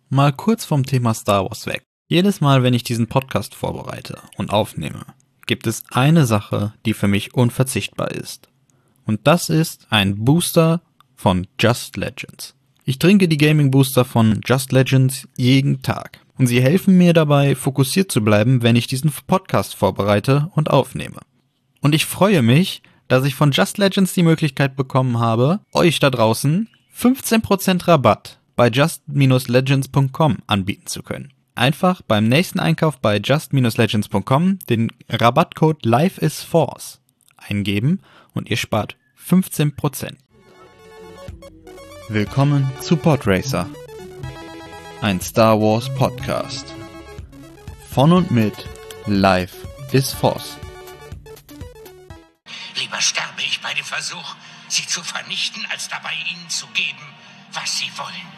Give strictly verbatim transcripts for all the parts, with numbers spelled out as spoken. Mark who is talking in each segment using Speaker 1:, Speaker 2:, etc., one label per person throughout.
Speaker 1: Mal kurz vom Thema Star Wars weg. Jedes Mal, wenn ich diesen Podcast vorbereite und aufnehme, gibt es eine Sache, die für mich unverzichtbar ist. Und das ist ein Booster von Just Legends. Ich trinke die Gaming Booster von Just Legends jeden Tag. Und sie helfen mir dabei, fokussiert zu bleiben, wenn ich diesen Podcast vorbereite und aufnehme. Und ich freue mich, dass ich von Just Legends die Möglichkeit bekommen habe, euch da draußen fünfzehn Prozent Rabatt bei just legends punkt com anbieten zu können. Einfach beim nächsten Einkauf bei just legends punkt com den Rabattcode LifeIsForce eingeben und ihr spart fünfzehn Prozent. Willkommen zu Podracer, ein Star Wars Podcast. Von und mit Life is Force.
Speaker 2: Lieber sterbe ich bei dem Versuch, sie zu vernichten, als dabei ihnen zu geben, was sie wollen.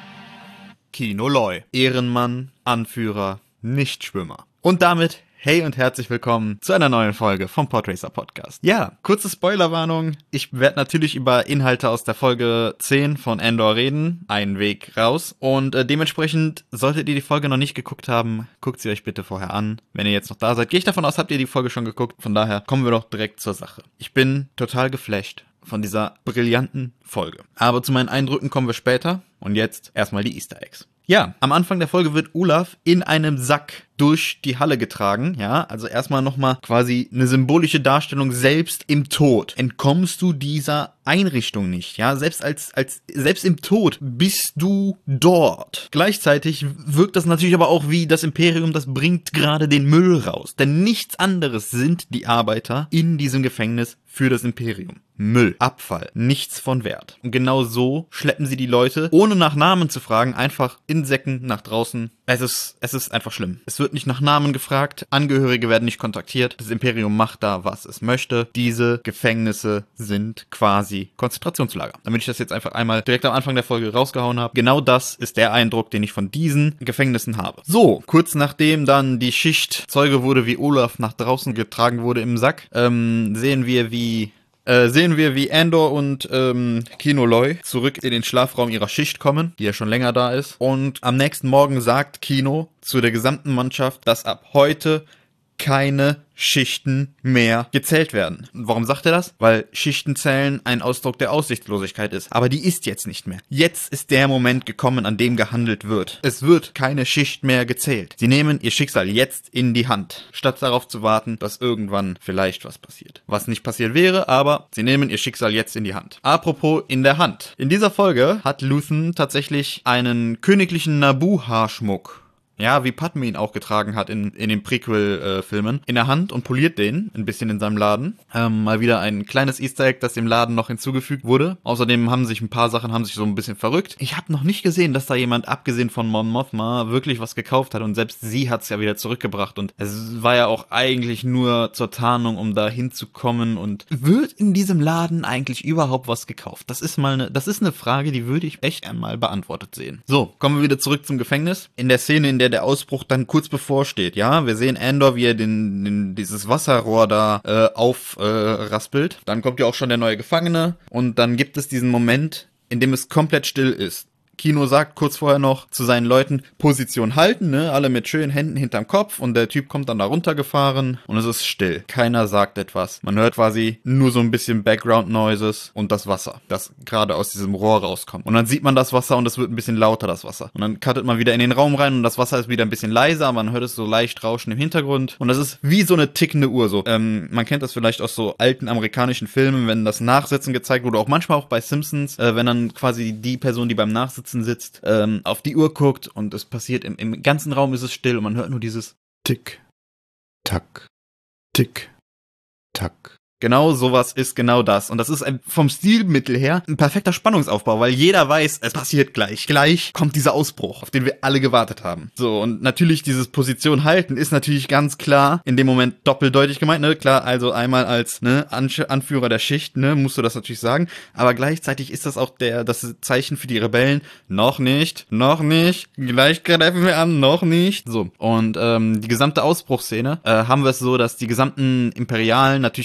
Speaker 1: Kino Loy, Ehrenmann, Anführer, Nichtschwimmer. Und damit hey und herzlich willkommen zu einer neuen Folge vom Podracer Podcast. Ja, kurze Spoilerwarnung. Ich werde natürlich über Inhalte aus der Folge zehn von Andor reden. Ein Weg raus. Und äh, dementsprechend, solltet ihr die Folge noch nicht geguckt haben, guckt sie euch bitte vorher an. Wenn ihr jetzt noch da seid, gehe ich davon aus, habt ihr die Folge schon geguckt. Von daher kommen wir doch direkt zur Sache. Ich bin total geflasht von dieser brillanten Folge. Aber zu meinen Eindrücken kommen wir später. Und jetzt erstmal die Easter Eggs. Ja, am Anfang der Folge wird Olaf in einem Sack durch die Halle getragen, ja, also erstmal nochmal quasi eine symbolische Darstellung, selbst im Tod entkommst du dieser Einrichtung nicht, ja, selbst als, als, selbst im Tod bist du dort. Gleichzeitig wirkt das natürlich aber auch wie das Imperium, das bringt gerade den Müll raus, denn nichts anderes sind die Arbeiter in diesem Gefängnis für das Imperium. Müll, Abfall, nichts von Wert. Und genau so schleppen sie die Leute, ohne nach Namen zu fragen, einfach in Säcken nach draußen. Es ist, es ist einfach schlimm. Es wird nicht nach Namen gefragt, Angehörige werden nicht kontaktiert, das Imperium macht da, was es möchte. Diese Gefängnisse sind quasi Konzentrationslager. Damit ich das jetzt einfach einmal direkt am Anfang der Folge rausgehauen habe. Genau das ist der Eindruck, den ich von diesen Gefängnissen habe. So, kurz nachdem dann die Schicht Zeuge wurde, wie Olaf nach draußen getragen wurde im Sack, ähm, sehen wir, wie Äh, sehen wir, wie Andor und ähm, Kino Loy zurück in den Schlafraum ihrer Schicht kommen, die ja schon länger da ist. Und am nächsten Morgen sagt Kino zu der gesamten Mannschaft, dass ab heute keine Schichten mehr gezählt werden. Und warum sagt er das? Weil Schichtenzählen ein Ausdruck der Aussichtslosigkeit ist. Aber die ist jetzt nicht mehr. Jetzt ist der Moment gekommen, an dem gehandelt wird. Es wird keine Schicht mehr gezählt. Sie nehmen ihr Schicksal jetzt in die Hand, statt darauf zu warten, dass irgendwann vielleicht was passiert. Was nicht passiert wäre, aber sie nehmen ihr Schicksal jetzt in die Hand. Apropos in der Hand. In dieser Folge hat Luthen tatsächlich einen königlichen Naboo-Haarschmuck, ja, wie Padme ihn auch getragen hat in, in den Prequel-Filmen, äh, in der Hand und poliert den ein bisschen in seinem Laden. Ähm, mal wieder ein kleines Easter Egg, das dem Laden noch hinzugefügt wurde. Außerdem haben sich ein paar Sachen haben sich so ein bisschen verrückt. Ich habe noch nicht gesehen, dass da jemand, abgesehen von Mon Mothma, wirklich was gekauft hat. Und selbst sie hat es ja wieder zurückgebracht. Und es war ja auch eigentlich nur zur Tarnung, um da hinzukommen. Und wird in diesem Laden eigentlich überhaupt was gekauft? Das ist mal eine, das ist eine Frage, die würde ich echt einmal beantwortet sehen. So, kommen wir wieder zurück zum Gefängnis. In der Szene, in der der Ausbruch dann kurz bevorsteht, ja, wir sehen Andor, wie er den, den dieses Wasserrohr da äh, aufraspelt. Äh, dann kommt ja auch schon der neue Gefangene und dann gibt es diesen Moment, in dem es komplett still ist. Kino sagt kurz vorher noch zu seinen Leuten, Position halten, ne, alle mit schönen Händen hinterm Kopf und der Typ kommt dann da runtergefahren und es ist still. Keiner sagt etwas. Man hört quasi nur so ein bisschen Background Noises und das Wasser, das gerade aus diesem Rohr rauskommt. Und dann sieht man das Wasser und es wird ein bisschen lauter, das Wasser. Und dann cuttet man wieder in den Raum rein und das Wasser ist wieder ein bisschen leiser, man hört es so leicht rauschen im Hintergrund und das ist wie so eine tickende Uhr, so. Ähm, man kennt das vielleicht aus so alten amerikanischen Filmen, wenn das Nachsitzen gezeigt wurde, auch manchmal auch bei Simpsons, äh, wenn dann quasi die Person, die beim Nachsitzen sitzt, ähm, auf die Uhr guckt und es passiert, im, im ganzen Raum ist es still und man hört nur dieses Tick, Tack, Tick, Tack. Genau sowas ist genau das. Und das ist ein, vom Stilmittel her ein perfekter Spannungsaufbau, weil jeder weiß, es passiert gleich. Gleich kommt dieser Ausbruch, auf den wir alle gewartet haben. So, und natürlich dieses Position halten ist natürlich ganz klar in dem Moment doppeldeutig gemeint, ne? Klar, also einmal als ne, Anführer der Schicht, ne, musst du das natürlich sagen. Aber gleichzeitig ist das auch der das Zeichen für die Rebellen. Noch nicht, noch nicht, gleich greifen wir an, noch nicht. So, und ähm, die gesamte Ausbruchsszene äh, haben wir es so, dass die gesamten Imperialen natürlich in Schwarz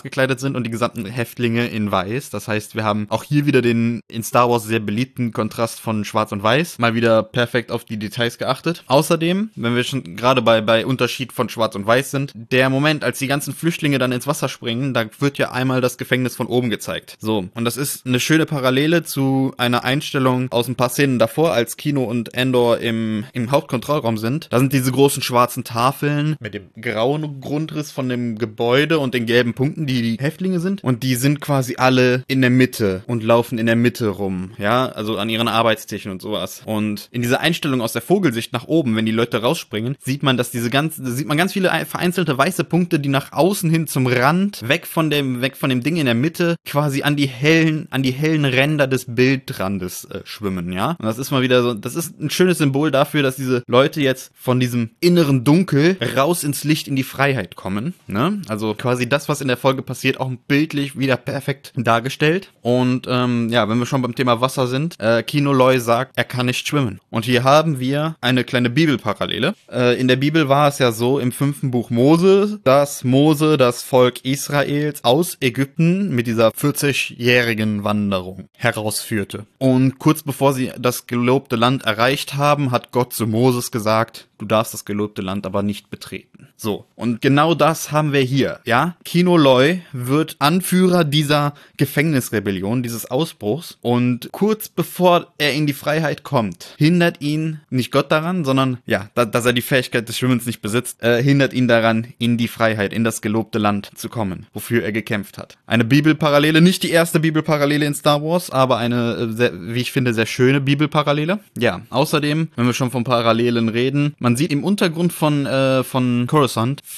Speaker 1: schwarz gekleidet sind und die gesamten Häftlinge in weiß. Das heißt, wir haben auch hier wieder den in Star Wars sehr beliebten Kontrast von schwarz und weiß. Mal wieder perfekt auf die Details geachtet. Außerdem, wenn wir schon gerade bei, bei Unterschied von schwarz und weiß sind, der Moment, als die ganzen Flüchtlinge dann ins Wasser springen, da wird ja einmal das Gefängnis von oben gezeigt. So, und das ist eine schöne Parallele zu einer Einstellung aus ein paar Szenen davor, als Kino und Andor im, im Hauptkontrollraum sind. Da sind diese großen schwarzen Tafeln mit dem grauen Grundriss von dem Gebäude und den gelben Punkten, die die Häftlinge sind. Und die sind quasi alle in der Mitte und laufen in der Mitte rum, ja, also an ihren Arbeitstischen und sowas. Und in dieser Einstellung aus der Vogelsicht nach oben, wenn die Leute rausspringen, sieht man, dass diese ganzen, sieht man ganz viele vereinzelte weiße Punkte, die nach außen hin zum Rand, weg von dem, weg von dem Ding in der Mitte, quasi an die hellen, an die hellen Ränder des Bildrandes äh, schwimmen, ja. Und das ist mal wieder so, das ist ein schönes Symbol dafür, dass diese Leute jetzt von diesem inneren Dunkel raus ins Licht, in die Freiheit kommen, ne? Also quasi das, was in der Folge passiert, auch bildlich wieder perfekt dargestellt. Und ähm, ja, wenn wir schon beim Thema Wasser sind, äh, Kino Loy sagt, er kann nicht schwimmen. Und hier haben wir eine kleine Bibelparallele. Äh, in der Bibel war es ja so, im fünften Buch Mose, dass Mose das Volk Israels aus Ägypten mit dieser vierzig-jährigen Wanderung herausführte. Und kurz bevor sie das gelobte Land erreicht haben, hat Gott zu Moses gesagt, du darfst das gelobte Land aber nicht betreten. So, und genau das haben wir hier, ja? Kino Loy wird Anführer dieser Gefängnisrebellion, dieses Ausbruchs, und kurz bevor er in die Freiheit kommt, hindert ihn nicht Gott daran, sondern, ja, da, dass er die Fähigkeit des Schwimmens nicht besitzt, äh, hindert ihn daran, in die Freiheit, in das gelobte Land zu kommen, wofür er gekämpft hat. Eine Bibelparallele, nicht die erste Bibelparallele in Star Wars, aber eine, äh, sehr, wie ich finde, sehr schöne Bibelparallele. Ja, außerdem, wenn wir schon von Parallelen reden, man sieht im Untergrund von, äh, von Coruscant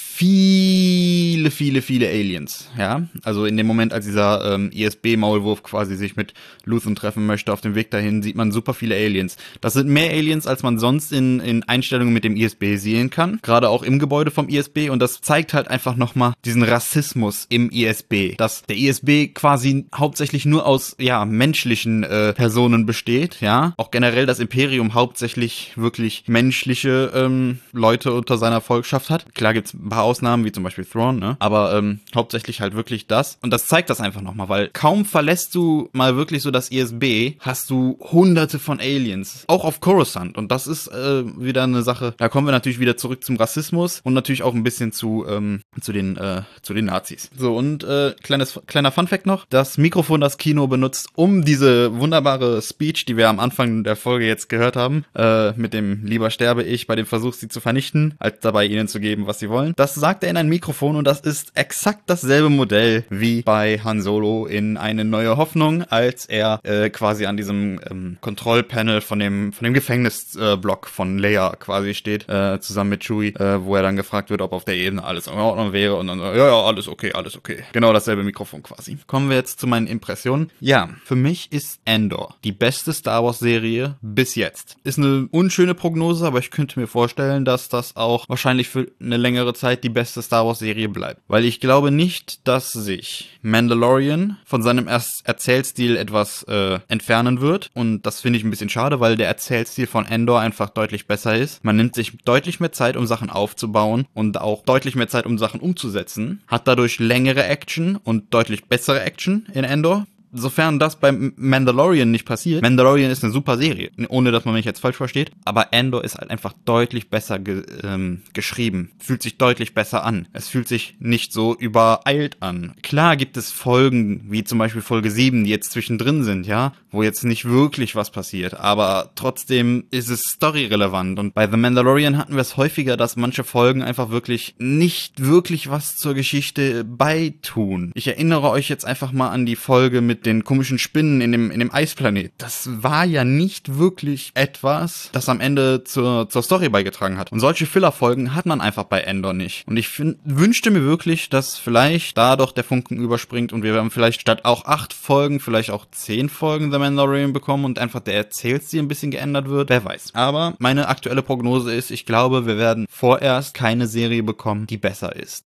Speaker 1: viele, viele, viele Aliens, ja, also in dem Moment, als dieser ähm, I S B-Maulwurf quasi sich mit Luthen treffen möchte, auf dem Weg dahin, sieht man super viele Aliens. Das sind mehr Aliens, als man sonst in, in Einstellungen mit dem I S B sehen kann, gerade auch im Gebäude vom I S B, und das zeigt halt einfach nochmal diesen Rassismus im I S B, dass der I S B quasi hauptsächlich nur aus, ja, menschlichen äh, Personen besteht, ja, auch generell das Imperium hauptsächlich wirklich menschliche ähm, Leute unter seiner Volkschaft hat. Klar gibt's ein paar Ausnahmen, wie zum Beispiel Thrawn, ne? Aber ähm, hauptsächlich halt wirklich das. Und das zeigt das einfach nochmal, weil kaum verlässt du mal wirklich so das I S B, hast du hunderte von Aliens. Auch auf Coruscant. Und das ist äh, wieder eine Sache, da kommen wir natürlich wieder zurück zum Rassismus und natürlich auch ein bisschen zu ähm, zu den äh, zu den Nazis. So, und äh, kleines kleiner Funfact noch. Das Mikrofon, das Kino benutzt, um diese wunderbare Speech, die wir am Anfang der Folge jetzt gehört haben, äh, mit dem lieber sterbe ich bei dem Versuch, sie zu vernichten, als dabei ihnen zu geben, was sie wollen. Das sagt er in ein Mikrofon, und das ist exakt dasselbe Modell wie bei Han Solo in Eine neue Hoffnung, als er äh, quasi an diesem ähm, Kontrollpanel von dem von dem Gefängnisblock äh, von Leia quasi steht, äh, zusammen mit Chewie, äh, wo er dann gefragt wird, ob auf der Ebene alles in Ordnung wäre, und dann so, ja, ja, alles okay, alles okay. Genau dasselbe Mikrofon quasi. Kommen wir jetzt zu meinen Impressionen. Ja, für mich ist Andor die beste Star Wars Serie bis jetzt. Ist eine unschöne Prognose, aber ich könnte mir vorstellen, dass das auch wahrscheinlich für eine längere Zeit die beste Star Wars Serie bleibt. Weil ich glaube nicht, dass sich Mandalorian von seinem er- Erzählstil etwas äh, entfernen wird. Und das finde ich ein bisschen schade, weil der Erzählstil von Andor einfach deutlich besser ist. Man nimmt sich deutlich mehr Zeit, um Sachen aufzubauen, und auch deutlich mehr Zeit, um Sachen umzusetzen. Hat dadurch längere Action und deutlich bessere Action in Andor. Sofern das beim Mandalorian nicht passiert. Mandalorian ist eine super Serie, ohne dass man mich jetzt falsch versteht. Aber Andor ist halt einfach deutlich besser ge- ähm, geschrieben. Fühlt sich deutlich besser an. Es fühlt sich nicht so übereilt an. Klar gibt es Folgen, wie zum Beispiel Folge sieben, die jetzt zwischendrin sind, ja, wo jetzt nicht wirklich was passiert. Aber trotzdem ist es storyrelevant. Und bei The Mandalorian hatten wir es häufiger, dass manche Folgen einfach wirklich nicht wirklich was zur Geschichte beitun. Ich erinnere euch jetzt einfach mal an die Folge mit den komischen Spinnen in dem in dem Eisplanet. Das war ja nicht wirklich etwas, das am Ende zur zur Story beigetragen hat. Und solche Filler-Folgen hat man einfach bei Andor nicht. Und ich find, wünschte mir wirklich, dass vielleicht da doch der Funken überspringt und wir werden vielleicht statt auch acht Folgen, vielleicht auch zehn Folgen The Mandalorian bekommen und einfach der Erzählstil ein bisschen geändert wird. Wer weiß. Aber meine aktuelle Prognose ist, ich glaube, wir werden vorerst keine Serie bekommen, die besser ist.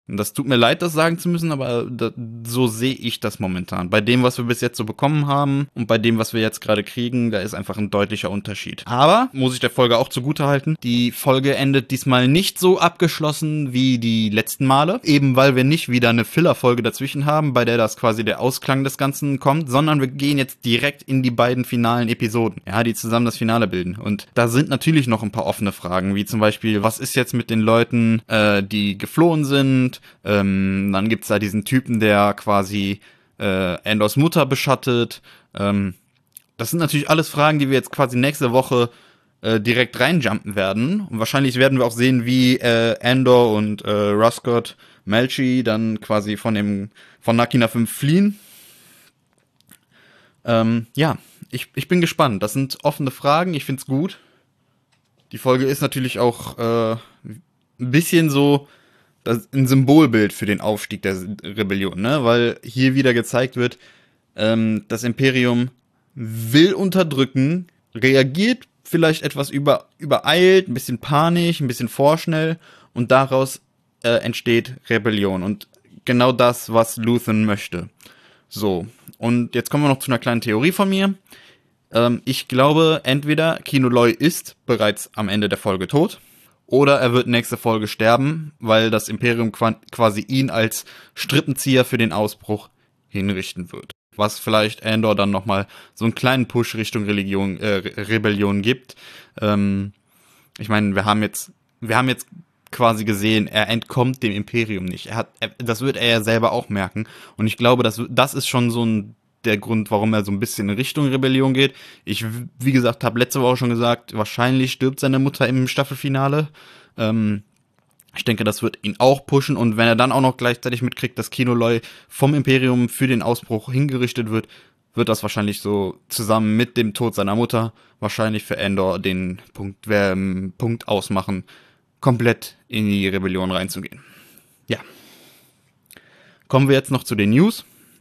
Speaker 1: Und das tut mir leid, das sagen zu müssen, aber da, so sehe ich das momentan. Bei dem, was wir bis jetzt so bekommen haben und bei dem, was wir jetzt gerade kriegen, da ist einfach ein deutlicher Unterschied. Aber, muss ich der Folge auch zugutehalten, die Folge endet diesmal nicht so abgeschlossen wie die letzten Male. Eben weil wir nicht wieder eine Filler-Folge dazwischen haben, bei der das quasi der Ausklang des Ganzen kommt, sondern wir gehen jetzt direkt in die beiden finalen Episoden, ja, die zusammen das Finale bilden. Und da sind natürlich noch ein paar offene Fragen, wie zum Beispiel, was ist jetzt mit den Leuten, äh, die geflohen sind? Ähm, dann gibt's da diesen Typen, der quasi äh, Andors Mutter beschattet. Ähm, das sind natürlich alles Fragen, die wir jetzt quasi nächste Woche äh, direkt reinjumpen werden. Und wahrscheinlich werden wir auch sehen, wie äh, Andor und äh, Ruscott Melchi dann quasi von dem von Nakina fünf fliehen. Ähm, ja, ich, ich bin gespannt. Das sind offene Fragen. Ich find's gut. Die Folge ist natürlich auch äh, ein bisschen so das ein Symbolbild für den Aufstieg der Rebellion, ne? Weil hier wieder gezeigt wird, ähm, das Imperium will unterdrücken, reagiert vielleicht etwas über, übereilt, ein bisschen panisch, ein bisschen vorschnell und daraus äh, entsteht Rebellion und genau das, was Luthen möchte. So, und jetzt kommen wir noch zu einer kleinen Theorie von mir. Ähm, ich glaube, entweder Kino Loy ist bereits am Ende der Folge tot, oder er wird nächste Folge sterben, weil das Imperium quasi ihn als Strippenzieher für den Ausbruch hinrichten wird. Was vielleicht Andor dann nochmal so einen kleinen Push Richtung Religion, äh, Rebellion gibt. Ähm, ich meine, wir haben jetzt, wir haben jetzt quasi gesehen, er entkommt dem Imperium nicht. Er hat, er, das wird er ja selber auch merken. Und ich glaube, das, das ist schon so ein der Grund, warum er so ein bisschen in Richtung Rebellion geht. Ich, wie gesagt, habe letzte Woche schon gesagt, wahrscheinlich stirbt seine Mutter im Staffelfinale. Ähm, ich denke, das wird ihn auch pushen. Und wenn er dann auch noch gleichzeitig mitkriegt, dass Kino Loy vom Imperium für den Ausbruch hingerichtet wird, wird das wahrscheinlich so zusammen mit dem Tod seiner Mutter wahrscheinlich für Andor den Punkt, äh, Punkt ausmachen, komplett in die Rebellion reinzugehen. Ja. Kommen wir jetzt noch zu den News.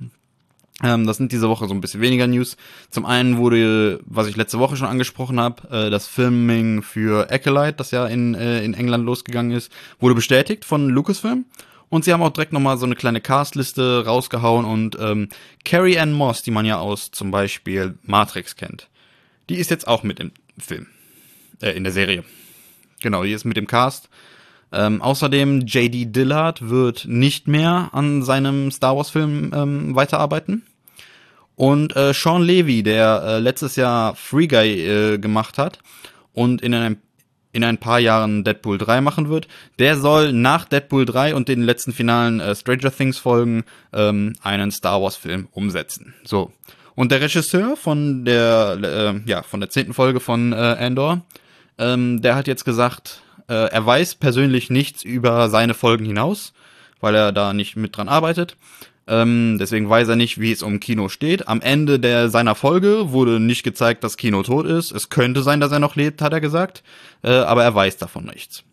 Speaker 1: Ähm, das sind diese Woche so ein bisschen weniger News. Zum einen wurde, was ich letzte Woche schon angesprochen habe, äh, das Filming für Acolyte, das ja in, äh, in England losgegangen ist, wurde bestätigt von Lucasfilm. Und sie haben auch direkt nochmal so eine kleine Castliste rausgehauen und ähm, Carrie Ann Moss, die man ja aus zum Beispiel Matrix kennt, die ist jetzt auch mit im Film, äh, in der Serie. Genau, die ist mit im Cast. Ähm, außerdem J D Dillard wird nicht mehr an seinem Star Wars Film ähm, weiterarbeiten. Und äh, Sean Levy, der äh, letztes Jahr Free Guy äh, gemacht hat und in einem in ein paar Jahren Deadpool drei machen wird, der soll nach Deadpool drei und den letzten finalen äh, Stranger Things Folgen ähm, einen Star Wars Film umsetzen. So. Und der Regisseur von der äh, ja von der zehnten Folge von äh, Andor, ähm, der hat jetzt gesagt, äh, er weiß persönlich nichts über seine Folgen hinaus, weil er da nicht mit dran arbeitet. Ähm, deswegen weiß er nicht, wie es um Kino steht. Am Ende der seiner Folge wurde nicht gezeigt, dass Kino tot ist. Es könnte sein, dass er noch lebt, hat er gesagt. Äh, aber er weiß davon nichts.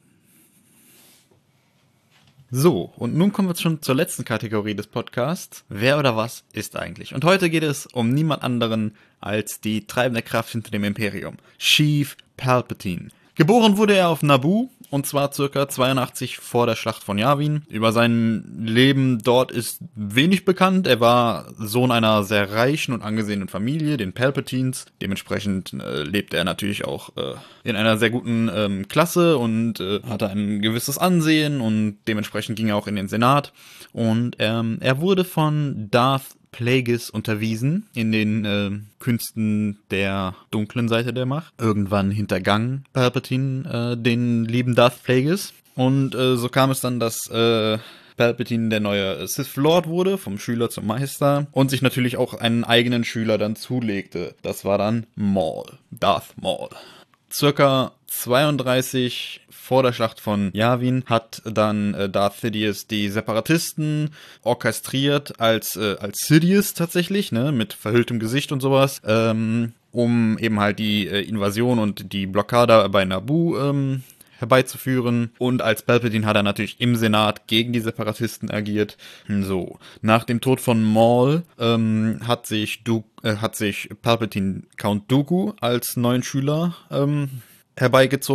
Speaker 1: So, und nun kommen wir schon zur letzten Kategorie des Podcasts. Wer oder was ist eigentlich? Und heute geht es um niemand anderen als die treibende Kraft hinter dem Imperium. Sheev Palpatine. Geboren wurde er auf Naboo, und zwar circa zweiundachtzig vor der Schlacht von Yavin. Über sein Leben dort ist wenig bekannt. Er war Sohn einer sehr reichen und angesehenen Familie, den Palpatines. Dementsprechend äh, lebte er natürlich auch äh, in einer sehr guten ähm, Klasse und äh, hatte ein gewisses Ansehen und dementsprechend ging er auch in den Senat. Und ähm, er wurde von Darth Plagueis unterwiesen in den äh, Künsten der dunklen Seite der Macht. Irgendwann hintergangen Palpatine äh, den lieben Darth Plagueis. Und äh, so kam es dann, dass äh, Palpatine der neue Sith Lord wurde, vom Schüler zum Meister. Und sich natürlich auch einen eigenen Schüler dann zulegte. Das war dann Maul, Darth Maul. Circa zweiunddreißig vor der Schlacht von Yavin hat dann äh, Darth Sidious die Separatisten orchestriert als äh, als Sidious tatsächlich, ne, mit verhülltem Gesicht und sowas, ähm, um eben halt die äh, Invasion und die Blockade bei Naboo ähm, herbeizuführen. Und als Palpatine hat er natürlich im Senat gegen die Separatisten agiert. So, nach dem Tod von Maul ähm, hat sich du äh, hat sich Palpatine Count Dooku als neuen Schüler ähm, herbeigezogen.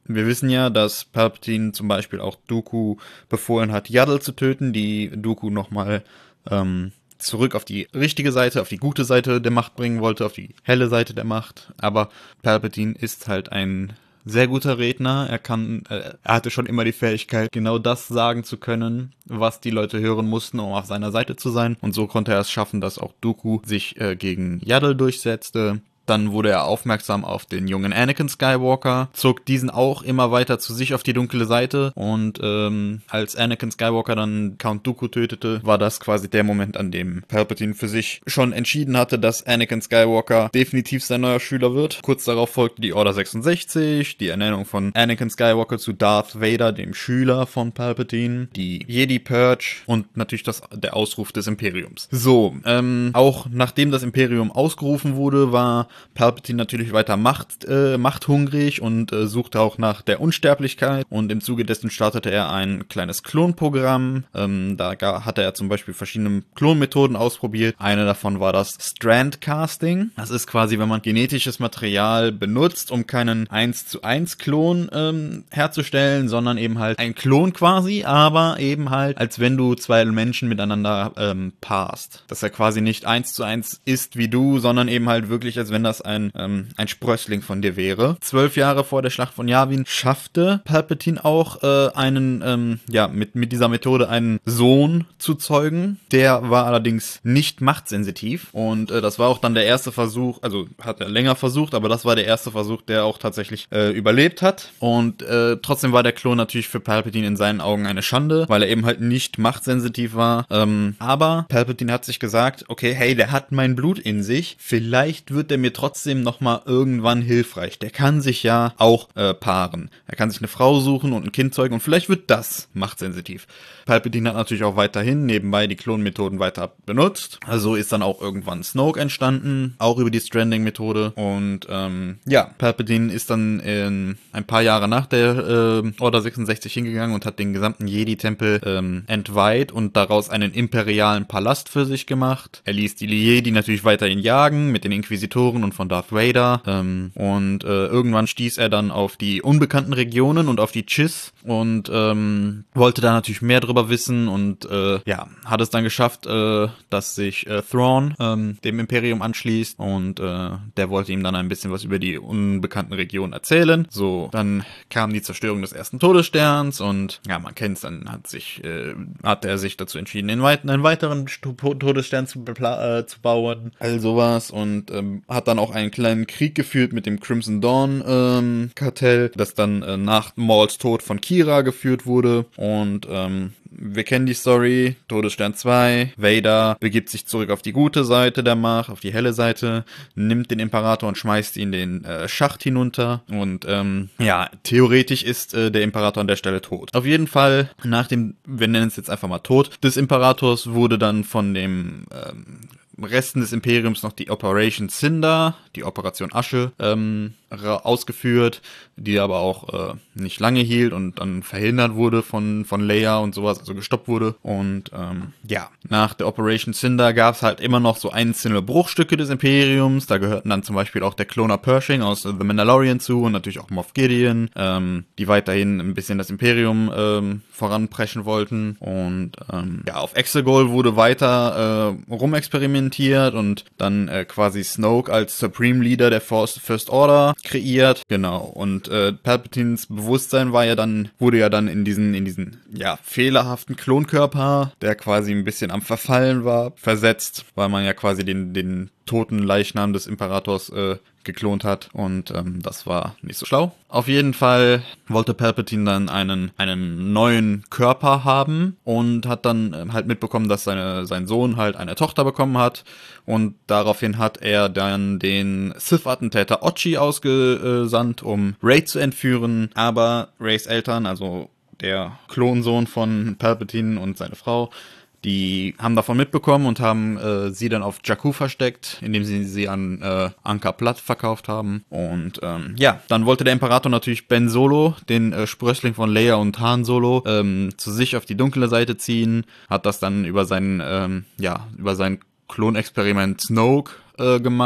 Speaker 1: wir wissen ja, dass Palpatine zum Beispiel auch Dooku befohlen hat, Yaddle zu töten, die Dooku nochmal ähm, zurück auf die richtige Seite, auf die gute Seite der Macht bringen wollte, auf die helle Seite der Macht. Aber Palpatine ist halt ein sehr guter Redner. Er kann, äh, er hatte schon immer die Fähigkeit, genau das sagen zu können, was die Leute hören mussten, um auf seiner Seite zu sein. Und so konnte er es schaffen, dass auch Dooku sich äh, gegen Yaddle durchsetzte. Dann wurde er aufmerksam auf den jungen Anakin Skywalker, zog diesen auch immer weiter zu sich auf die dunkle Seite und ähm, als Anakin Skywalker dann Count Dooku tötete, war das quasi der Moment, an dem Palpatine für sich schon entschieden hatte, dass Anakin Skywalker definitiv sein neuer Schüler wird. Kurz darauf folgte die Order sechsundsechzig, die Ernennung von Anakin Skywalker zu Darth Vader, dem Schüler von Palpatine, die Jedi Purge und natürlich das, der Ausruf des Imperiums. So, ähm, auch nachdem das Imperium ausgerufen wurde, war Palpatine natürlich weiter Macht, äh, machthungrig und äh, suchte auch nach der Unsterblichkeit und im Zuge dessen startete er ein kleines Klonprogramm. Ähm, da gar, hatte er zum Beispiel verschiedene Klonmethoden ausprobiert. Eine davon war das Strandcasting. Das ist quasi, wenn man genetisches Material benutzt, um keinen eins zu eins Klon ähm, herzustellen, sondern eben halt ein Klon quasi, aber eben halt, als wenn du zwei Menschen miteinander ähm, paarst. Dass er quasi nicht eins zu eins ist wie du, sondern eben halt wirklich, als wenn das ein, ähm, ein Sprössling von dir wäre. Zwölf Jahre vor der Schlacht von Yavin schaffte Palpatine auch äh, einen, ähm, ja, mit, mit dieser Methode einen Sohn zu zeugen. Der war allerdings nicht machtsensitiv und äh, das war auch dann der erste Versuch, also hat er länger versucht, aber das war der erste Versuch, der auch tatsächlich äh, überlebt hat und äh, trotzdem war der Klon natürlich für Palpatine in seinen Augen eine Schande, weil er eben halt nicht machtsensitiv war, ähm, aber Palpatine hat sich gesagt, okay, hey, der hat mein Blut in sich, vielleicht wird er mir trotzdem nochmal irgendwann hilfreich. Der kann sich ja auch äh, paaren. Er kann sich eine Frau suchen und ein Kind zeugen und vielleicht wird das machtsensitiv. Palpatine hat natürlich auch weiterhin nebenbei die Klonmethoden weiter benutzt. Also ist dann auch irgendwann Snoke entstanden, auch über die Stranding-Methode. Und ähm, ja, Palpatine ist dann in, ein paar Jahre nach der äh, Order sechsundsechzig hingegangen und hat den gesamten Jedi-Tempel ähm, entweiht und daraus einen imperialen Palast für sich gemacht. Er ließ die Jedi natürlich weiterhin jagen mit den Inquisitoren und von Darth Vader. Ähm, und äh, irgendwann stieß er dann auf die unbekannten Regionen und auf die Chiss und ähm, wollte da natürlich mehr drüber wissen und äh, ja, hat es dann geschafft, äh, dass sich äh, Thrawn ähm, dem Imperium anschließt und äh, der wollte ihm dann ein bisschen was über die unbekannten Regionen erzählen. So, dann kam die Zerstörung des ersten Todessterns und ja, man kennt's, dann hat sich äh, hat er sich dazu entschieden, einen, weit- einen weiteren Todesstern zu, bepla- äh, zu bauen, all sowas und ähm, hat dann auch einen kleinen Krieg geführt mit dem Crimson Dawn ähm, Kartell, das dann äh, nach Mauls Tod von Kira geführt wurde und ähm, wir kennen die Story, Todesstern zwei, Vader begibt sich zurück auf die gute Seite der Macht, auf die helle Seite, nimmt den Imperator und schmeißt ihn den äh, Schacht hinunter und ähm, ja, theoretisch ist äh, der Imperator an der Stelle tot. Auf jeden Fall, nach dem, wir nennen es jetzt einfach mal Tod des Imperators, wurde dann von dem ähm, Resten des Imperiums noch die Operation Cinder, die Operation Asche, ähm, ausgeführt, die aber auch äh, nicht lange hielt und dann verhindert wurde von von Leia und sowas, also gestoppt wurde. Und ähm, ja, nach der Operation Cinder gab es halt immer noch so einzelne Bruchstücke des Imperiums. Da gehörten dann zum Beispiel auch der Kloner Pershing aus The Mandalorian zu und natürlich auch Moff Gideon, ähm, die weiterhin ein bisschen das Imperium ähm, voranpreschen wollten. Und ähm, ja, auf Exegol wurde weiter äh, rumexperimentiert und dann äh, quasi Snoke als Supreme Leader der First, First Order kreiert. Genau. Und äh, Palpatines Bewusstsein war ja dann, wurde ja dann in diesen, in diesen, ja, fehlerhaften Klonkörper, der quasi ein bisschen am Verfallen war, versetzt, weil man ja quasi den, den toten Leichnam des Imperators äh, geklont hat und ähm, das war nicht so schlau. Auf jeden Fall wollte Palpatine dann einen einen neuen Körper haben und hat dann äh, halt mitbekommen, dass seine sein Sohn halt eine Tochter bekommen hat und daraufhin hat er dann den Sith-Attentäter Ochi ausgesandt, um Rey zu entführen, aber Reys Eltern, also der Klonsohn von Palpatine und seine Frau, die haben davon mitbekommen und haben äh, sie dann auf Jakku versteckt, indem sie sie an äh, Anka Platt verkauft haben. Und ähm, ja, dann wollte der Imperator natürlich Ben Solo, den äh, Sprössling von Leia und Han Solo, ähm, zu sich auf die dunkle Seite ziehen. Hat das dann über sein, ähm, ja, über sein Klonexperiment Snoke äh, gemacht,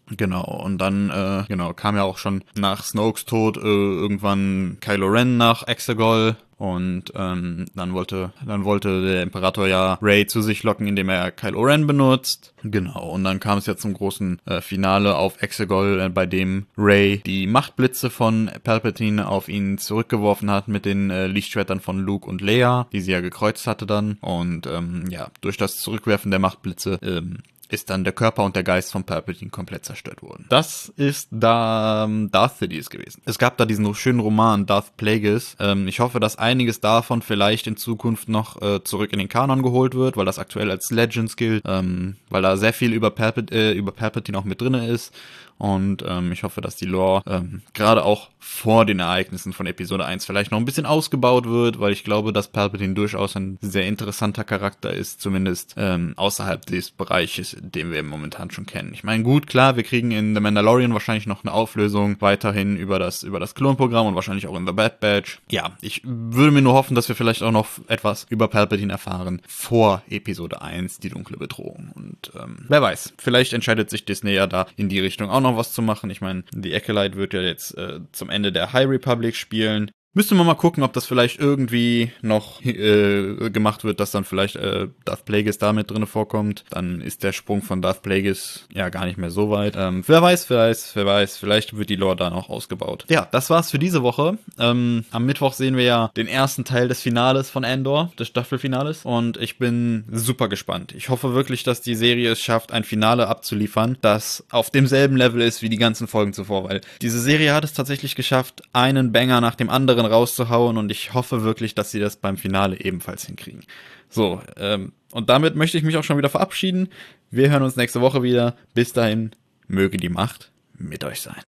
Speaker 1: Genau, und dann, äh, genau, kam ja auch schon nach Snokes Tod äh, irgendwann Kylo Ren nach Exegol. Und ähm, dann wollte dann wollte der Imperator ja Rey zu sich locken, indem er Kylo Ren benutzt. Genau, und dann kam es ja zum großen äh, Finale auf Exegol, äh, bei dem Rey die Machtblitze von Palpatine auf ihn zurückgeworfen hat mit den äh, Lichtschwertern von Luke und Leia, die sie ja gekreuzt hatte dann. Und ähm, ja, durch das Zurückwerfen der Machtblitze ähm, ist dann der Körper und der Geist von Palpatine komplett zerstört worden. Das ist da ähm, Darth Sidious gewesen. Es gab da diesen schönen Roman Darth Plagueis. Ähm, ich hoffe, dass einiges davon vielleicht in Zukunft noch äh, zurück in den Kanon geholt wird, weil das aktuell als Legends gilt, ähm, weil da sehr viel über, Palpat- äh, über Palpatine auch mit drinne ist. Und ähm, ich hoffe, dass die Lore ähm, gerade auch vor den Ereignissen von Episode eins vielleicht noch ein bisschen ausgebaut wird, weil ich glaube, dass Palpatine durchaus ein sehr interessanter Charakter ist, zumindest ähm, außerhalb des Bereiches, den wir momentan schon kennen. Ich meine, gut, klar, wir kriegen in The Mandalorian wahrscheinlich noch eine Auflösung weiterhin über das über das Klonprogramm und wahrscheinlich auch in The Bad Batch. Ja, ich würde mir nur hoffen, dass wir vielleicht auch noch etwas über Palpatine erfahren vor Episode eins, die dunkle Bedrohung. Und ähm, wer weiß, vielleicht entscheidet sich Disney ja da in die Richtung auch noch was zu machen. Ich meine, The Acolyte wird ja jetzt äh, zum Ende der High Republic spielen. Müsste man mal gucken, ob das vielleicht irgendwie noch äh, gemacht wird, dass dann vielleicht äh, Darth Plagueis da mit drin vorkommt. Dann ist der Sprung von Darth Plagueis ja gar nicht mehr so weit. Ähm, wer weiß, wer weiß, wer weiß. Vielleicht wird die Lore da noch ausgebaut. Ja, das war's für diese Woche. Ähm, am Mittwoch sehen wir ja den ersten Teil des Finales von Andor, des Staffelfinales. Und ich bin super gespannt. Ich hoffe wirklich, dass die Serie es schafft, ein Finale abzuliefern, das auf demselben Level ist wie die ganzen Folgen zuvor. Weil diese Serie hat es tatsächlich geschafft, einen Banger nach dem anderen rauszuhauen und ich hoffe wirklich, dass sie das beim Finale ebenfalls hinkriegen. So, ähm, und damit möchte ich mich auch schon wieder verabschieden. Wir hören uns nächste Woche wieder. Bis dahin, möge die Macht mit euch sein.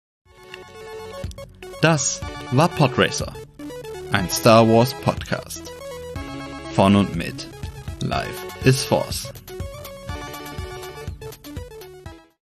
Speaker 1: Das war Podracer, ein Star Wars Podcast. Von und mit Life is Force.